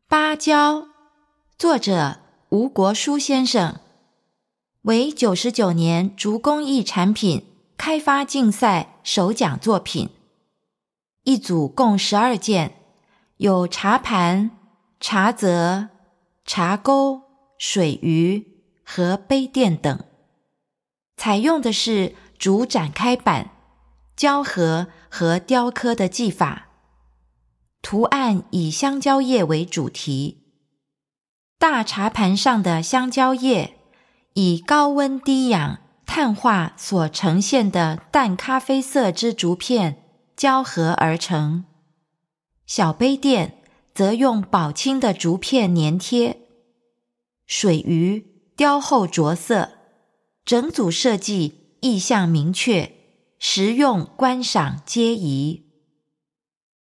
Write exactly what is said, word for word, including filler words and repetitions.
芭蕉，作者吴国书先生，为九十九年竹工艺产品开发竞赛首奖作品。一组共十二件，有茶盘、茶则、茶钩、水鱼和杯垫等。采用的是竹展开板、胶合和雕刻的技法。图案以香蕉叶为主题。大茶盘上的香蕉叶以高温低氧碳化所呈现的淡咖啡色之竹片胶合而成，小杯垫则用宝青的竹片粘贴，水鱼雕厚着色，整组设计意象明确，实用观赏皆宜。